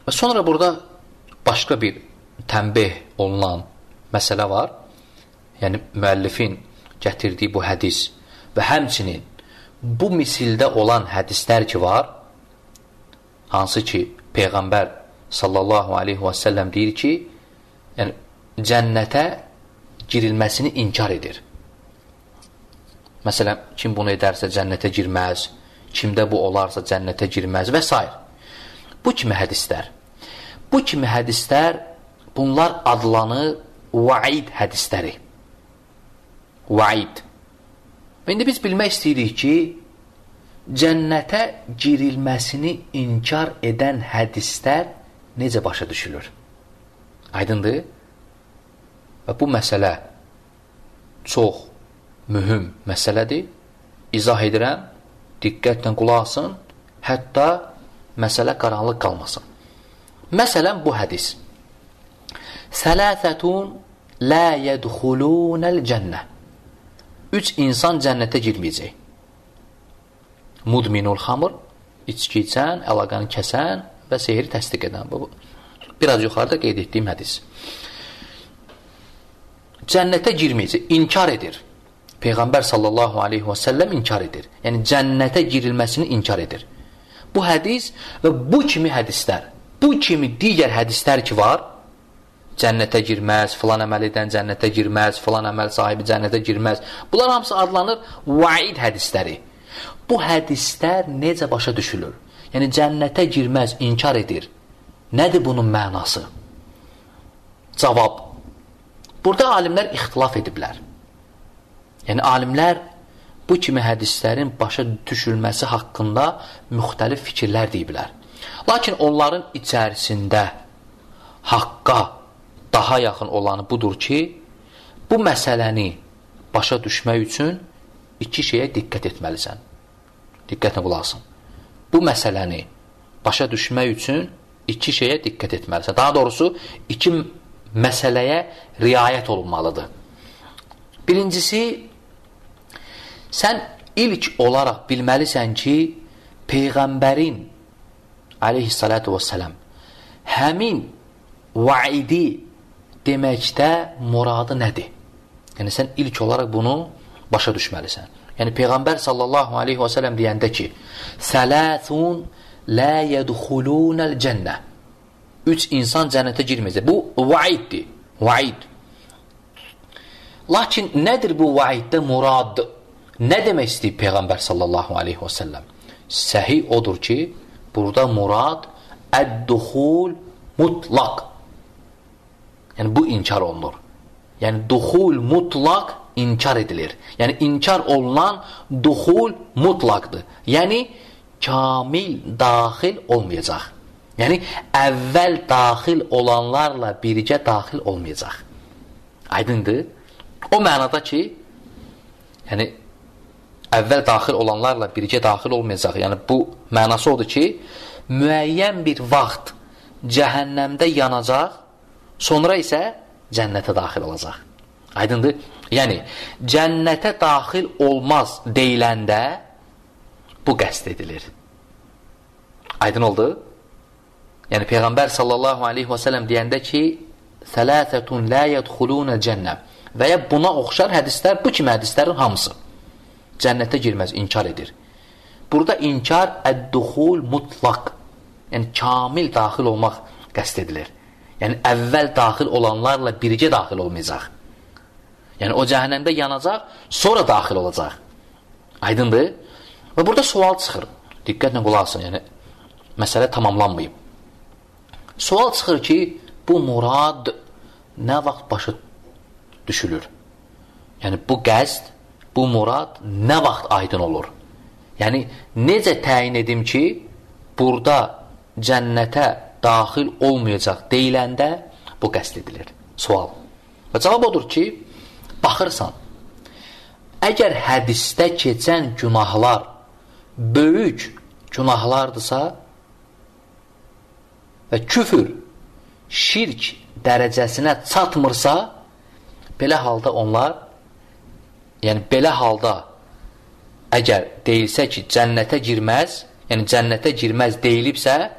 Və sonra burada başqa bir tənbih olunan məsələ var. Yəni, müəllifin gətirdiyi bu hədis və həmçinin bu misildə olan hədislər ki var, hansı ki, Peyğəmbər sallallahu aleyhi və səlləm deyir ki, yəni, cənnətə girilməsini inkar edir. Məsələn, kim bunu edərsə cənnətə girməz, kimdə bu olarsa cənnətə girməz və s. Bu kimi hədislər. Bu kimi hədislər, bunlar adlanır vaid hədisləri. Vaid. Və indi biz bilmək istəyirik ki, cənnətə girilməsini inkar edən hədislər necə başa düşülür? Aydındır? Və bu məsələ çox mühüm məsələdir. İzah edirəm, diqqətlə qulaq asın, hətta məsələ qaranlıq qalmasın. Məsələn, bu hədis. Sələsətun lə yədxulunəl cənnə. 3 insan cənnətə girməyəcək. Mudminul xamr, içki içən, əlaqanı kəsən və sehri təsdiq edən. Bu, biraz yuxarıda qeyd etdiyim hədis. Cənnətə girməyəcək, inkar edir. Peyğəmbər sallallahu aleyhi və səlləm inkar edir. Yəni, cənnətə girilməsini inkar edir. Bu hədis və bu kimi hədislər, bu kimi digər hədislər ki var, cənnətə girməz, filan əməl edən cənnətə girməz, filan əməl sahibi cənnətə girməz. Bunlar hamısı adlanır vaid hədisləri. Bu hədislər necə başa düşülür? Yəni, cənnətə girməz, inkar edir. Nədir bunun mənası? Cavab. Burada alimlər ixtilaf ediblər. Yəni, alimlər bu kimi hədislərin başa düşülməsi haqqında müxtəlif fikirlər deyiblər. Lakin onların içərisində haqqa daha yaxın olanı budur ki, bu məsələni başa düşmək üçün 2 şeyə diqqət etməlisən. Diqqətlə qulaq asın. Bu məsələni başa düşmək üçün 2 şeyə diqqət etməlisən. Daha doğrusu, 2 məsələyə riayət olunmalıdır. Birincisi, sən ilk olaraq bilməlisən ki, Peyğəmbərin aleyhissalatu vesselam həmin vaidi deməkdə muradı nədir? Yəni, sən ilk olaraq bunu başa düşməlisən. Yəni, Peyğəmbər sallallahu aleyhi və səlləm deyəndə ki, Sələsun lə yədxulunəl cənnə. 3 insan cənnətə girməyəcək. Bu vaiddir. Vaid. Lakin nədir bu vaiddə murad? Nə demək istəyib Peyğəmbər sallallahu aleyhi və səlləm? Səhih odur ki, burada murad əd-duxul mutlaq. Yəni, bu inkar olunur. Yəni, duxul mutlaq inkar edilir. Yəni, inkar olunan duxul mutlaqdır. Yəni, kamil daxil olmayacaq. Yəni, əvvəl daxil olanlarla biricə daxil olmayacaq. Aydındır? O mənada ki, yəni, əvvəl daxil olanlarla biricə daxil olmayacaq. Yəni, bu mənası odur ki, müəyyən bir vaxt cəhənnəmdə yanacaq, sonra isə cənnətə daxil olacaq. Aydındır? Yəni, cənnətə daxil olmaz deyiləndə bu qəsd edilir. Aydın oldu? Yəni, Peyğəmbər sallallahu aleyhi və səlləm deyəndə ki, Sələsətun lə yədxulunə cənnə və ya buna oxşar hədislər, bu kimi hədislərin hamısı cənnətə girməz, inkar edir. Burada inkar əd-duxul mutlaq, yəni kamil daxil olmaq qəsd edilir. Yəni, əvvəl daxil olanlarla biricə daxil olmayacaq. Yəni, o cəhənnəmdə yanacaq, sonra daxil olacaq. Aydındır? Və burada sual çıxır. Diqqətlə qulaq asın, yəni, məsələ tamamlanmayıb. Sual çıxır ki, bu murad nə vaxt başa düşülür? Yəni, bu qəsd, bu murad nə vaxt aydın olur? Yəni, necə təyin edim ki, burada cənnətə daxil olmayacaq deyiləndə bu qəsd edilir. Sual. Və cavab odur ki, baxırsan, əgər hədisdə keçən günahlar böyük günahlardırsa və küfür, şirk dərəcəsinə çatmırsa, belə halda onlar, yəni belə halda əgər deyilsə ki, cənnətə girməz, yəni cənnətə girməz deyilibsə,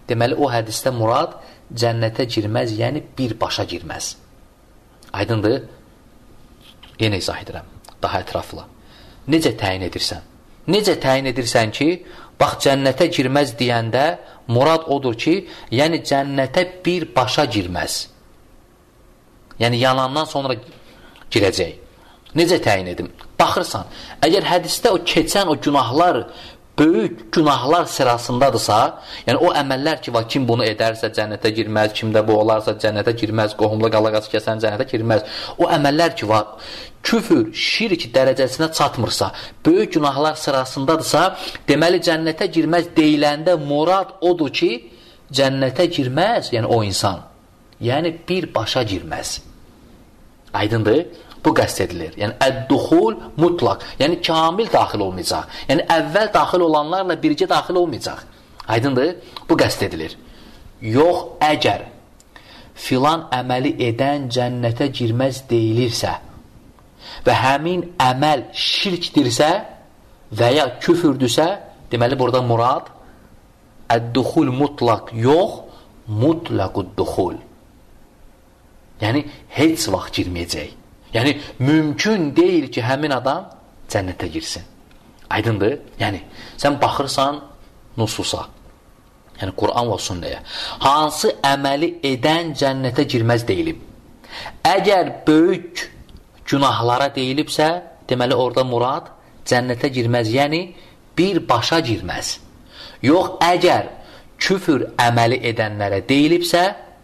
deməli o hədisdə murad cənnətə girməz, yəni birbaşa girməz. Aydındır? Yenə izah edirəm, daha ətraflı. Necə təyin edirsən? Necə təyin edirsən ki, bax cənnətə girməz deyəndə murad odur ki, yəni cənnətə birbaşa girməz. Yəni yanandan sonra girəcək. Necə təyin edim? Baxırsan, əgər hədisdə o keçən o günahlar böyük günahlar sırasındadırsa, yəni o əməllər ki, kim bunu edərsə cənnətə girməz, kimdə bu olarsa cənnətə girməz, qohumla qalaqası kəsən cənnətə girməz. O əməllər ki var, küfür, şirk dərəcəsinə çatmırsa, böyük günahlar sırasındadırsa, deməli cənnətə girməz deyiləndə murad odur ki, cənnətə girməz, yəni o insan, yəni birbaşa girməz. Aydındır? Bu qəst edilir. Yəni, əd-duxul mutlaq. Yəni, kamil daxil olmayacaq. Yəni, əvvəl daxil olanlarla bircə daxil olmayacaq. Aydındır? Bu qəst edilir. Yox, əgər filan əməli edən cənnətə girməz deyilirsə və həmin əməl şirkdirsə və ya küfürdürsə, deməli, burada murad əd-duxul mutlaq yox, mutlaqud-duxul. Yəni, heç vaxt girməyəcək. Yəni, mümkün deyil ki, həmin adam cənnətə girsin. Aydındır? Yəni, sən baxırsan nususa, yəni Quran və sünnəyə. Hansı əməli edən cənnətə girməz deyilib? Əgər böyük günahlara deyilibsə, deməli orada murad cənnətə girməz, yəni birbaşa girməz. Yox, əgər küfür əməli edənlərə deyilibsə,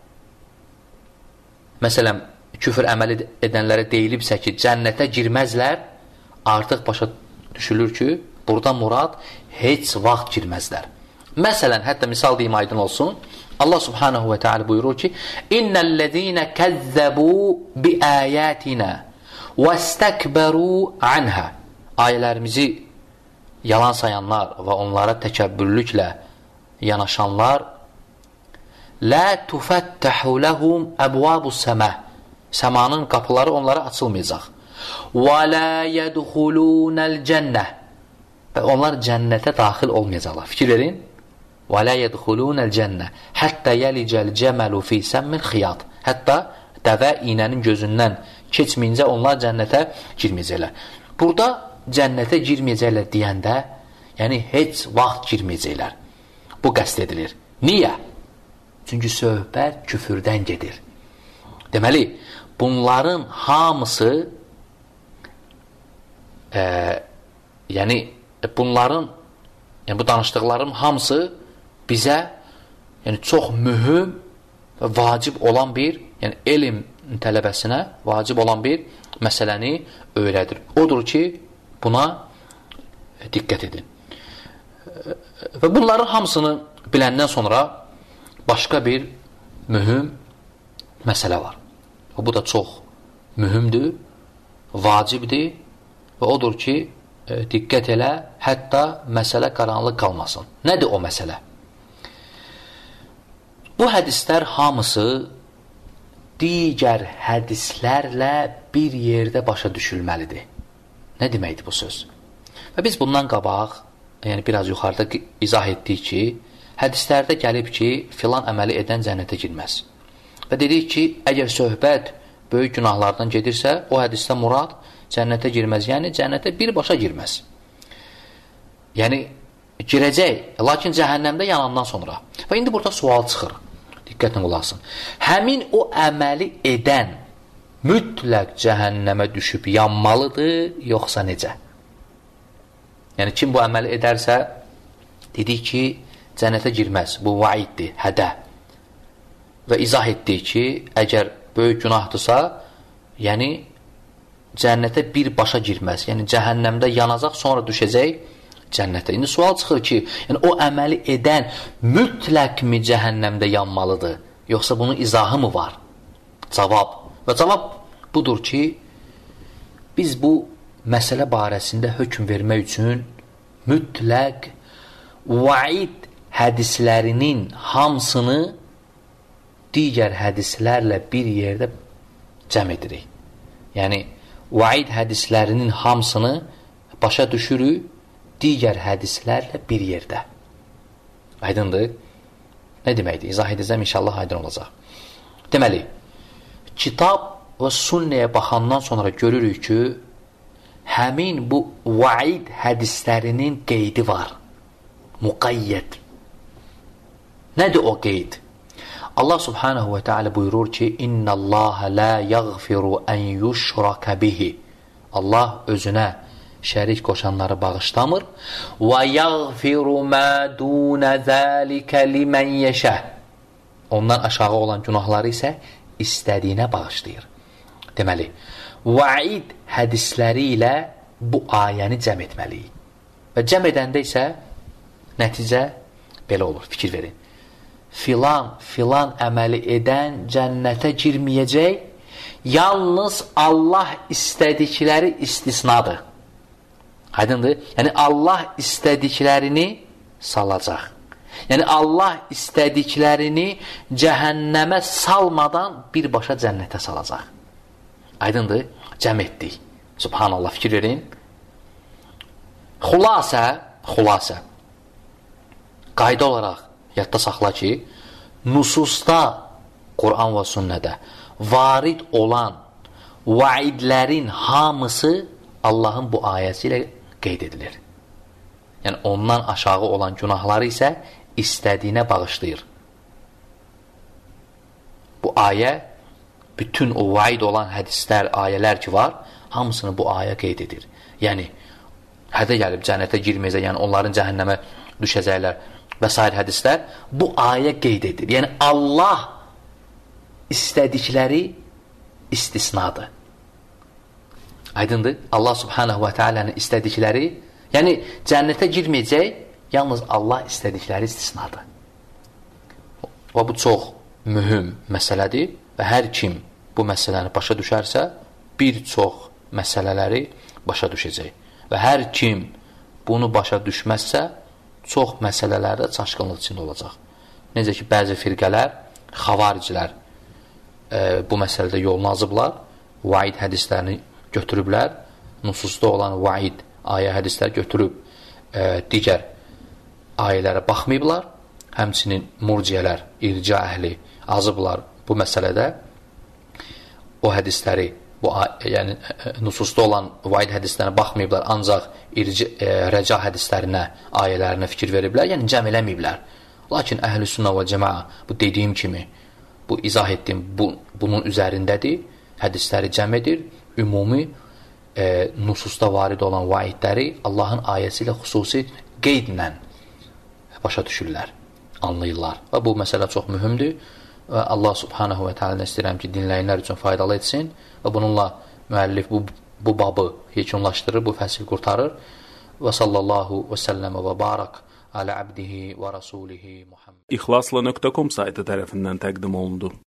məsələn, küfür əməli edənlərə deyilibsə ki, cənnətə girməzlər, artıq başa düşülür ki, burada murad heç vaxt girməzlər. Məsələn, hətta misal deyim, aydın olsun, Allah subhanahu və teala buyurur ki, İnnəl-ləzīnə kəzzəbū bi-əyətinə və-stəkbəru anhə. Ayələrimizi yalan sayanlar və onlara təkəbbürlüklə yanaşanlar lə tufəttəhu ləhum əbvabus səməh. Səmanın qapıları onlara açılmayacaq. Və lə yədxulunəl cənnə. Və onlar cənnətə daxil olmayacaqlar. Fikir verin. Və lə yədxulunəl cənnə. Həttə yəlicəl cəməlu fi səmmin xiyat. Hətta dəvə iynənin gözündən keçməyincə onlar cənnətə girməyəcəklər. Burada cənnətə girməyəcəklər deyəndə, yəni heç vaxt girməyəcəklər. Bu qəst edilir. Niyə? Çünki söhbət küfürdən gedir. Deməli, bunların hamısı yəni bu danışdıqlarım hamısı bizə yəni çox mühüm və vacib olan bir, yəni elm tələbəsinə vacib olan bir məsələni öyrədir. Odur ki, buna diqqət edin. Və bunların hamısını biləndən sonra başqa bir mühüm məsələ var. Bu da çox mühümdür, vacibdir və odur ki, diqqət elə, hətta məsələ qaranlıq qalmasın. Nədir o məsələ? Bu hədislər hamısı digər hədislərlə bir yerdə başa düşülməlidir. Nə deməkdir bu söz? Və biz bundan qabaq, yəni biraz yuxarıda izah etdik ki, hədislərdə gəlib ki, filan əməli edən cənnətə girməz. Və dedik ki, əgər söhbət böyük günahlardan gedirsə, o hədisdə murad cənnətə girməz, yəni cənnətə birbaşa girməz. Yəni, girəcək, lakin cəhənnəmdə yanandan sonra. Və indi burada sual çıxır, diqqətlə qulaqsın. Həmin o əməli edən mütləq cəhənnəmə düşüb yanmalıdır, yoxsa necə? Yəni, kim bu əməli edərsə, dedik ki, cənnətə girməz, bu vaiddir, hədə. Və izah etdik ki, əgər böyük günahdırsa, yəni cənnətə birbaşa girməz. Yəni cəhənnəmdə yanacaq, sonra düşəcək cənnətə. İndi sual çıxır ki, yəni o əməli edən mütləqmi cəhənnəmdə yanmalıdır? Yoxsa bunun izahı mı var? Cavab. Və cavab budur ki, biz bu məsələ barəsində hökm vermək üçün mütləq vaid hədislərinin hamısını digər hədislərlə bir yerdə cəm edirik. Yəni, vaid hədislərinin hamısını başa düşürük digər hədislərlə bir yerdə. Aydındır? Nə deməkdir? İzah edəcəm, inşallah aydın olacaq. Deməli, kitab və sünnəyə baxandan sonra görürük ki, həmin bu vaid hədislərinin qeydi var. Muqayyət. Nədir o qeyd? Allah subhanahu və teala buyurur ki, İnna Allah la yaghfiru an yushraka bihi. Allah özünə şərik qoşanları bağışlamır. Və yaghfiru ma dun zalika limen yasha. Ondan aşağı olan günahları isə istədiyinə bağışlayır. Deməli, vaid hədisləri ilə bu ayəni cəm etməliyik. Və cəm edəndə isə nəticə belə olur, fikir verin. Filan əməli edən cənnətə girməyəcək, yalnız Allah istədikləri istisnadır. Aydındır? Yəni Allah istədiklərini salacaq. Yəni Allah istədiklərini cəhənnəmə salmadan birbaşa cənnətə salacaq. Aydındır? Cəm etdik. Subhanallah, fikir verin. Xülasə qayda olaraq yadda saxla ki, nususda, Quran və sünnədə varid olan vaidlərin hamısı Allahın bu ayəsi ilə qeyd edilir. Yəni, ondan aşağı olan günahları isə istədiyinə bağışlayır. Bu ayə, bütün o vaid olan hədislər, ayələr ki var, hamısını bu ayə qeyd edir. Yəni, hədə gəlib cənnətə girməyəcək, yəni onların cəhənnəmə düşəcəklər və s. hədislər bu ayə qeyd edir. Yəni, Allah istədikləri istisnadır. Aydındır? Allah subhanahu və teala'nın istədikləri, yəni cənnətə girməyəcək, yalnız Allah istədikləri istisnadır. Və bu çox mühüm məsələdir və hər kim bu məsələni başa düşərsə, bir çox məsələləri başa düşəcək. Və hər kim bunu başa düşməzsə, çox məsələlərdə çaşqınlıq içində olacaq. Necə ki, bəzi firqələr, xavaricilər bu məsələdə yolunu azıblar, vaid hədislərini götürüblər, nususda olan vaid ayə hədislər götürüb digər ayələrə baxmayıblar, həmçinin murciyələr, irca əhli azıblar bu məsələdə o hədisləri, yəni nususda olan vaid hədislərinə baxmayıblar, ancaq rəca hədislərinə, ayələrinə fikir veriblər, yəni cəm eləməyiblər. Lakin əhl-i sünnə və cəmaa bu dediyim kimi, bu izah etdiyim bunun üzərindədir, hədisləri cəm edir, ümumi nususda varid olan vaidləri Allahın ayəsi ilə xüsusi qeydlə başa düşürlər, anlayırlar. Və bu məsələ çox mühümdür və Allah subhanahu və teala istəyirəm ki, dinləyənlər üçün faydalı etsin və bununla müəllif bu babı yekunlaşdırır, bu fəsil qurtarır. Və sallallahu və səlləmə və barak alə abdihi və rasulihi Muhammed. İxlasla.com saytı tərəfindən təqdim olundu.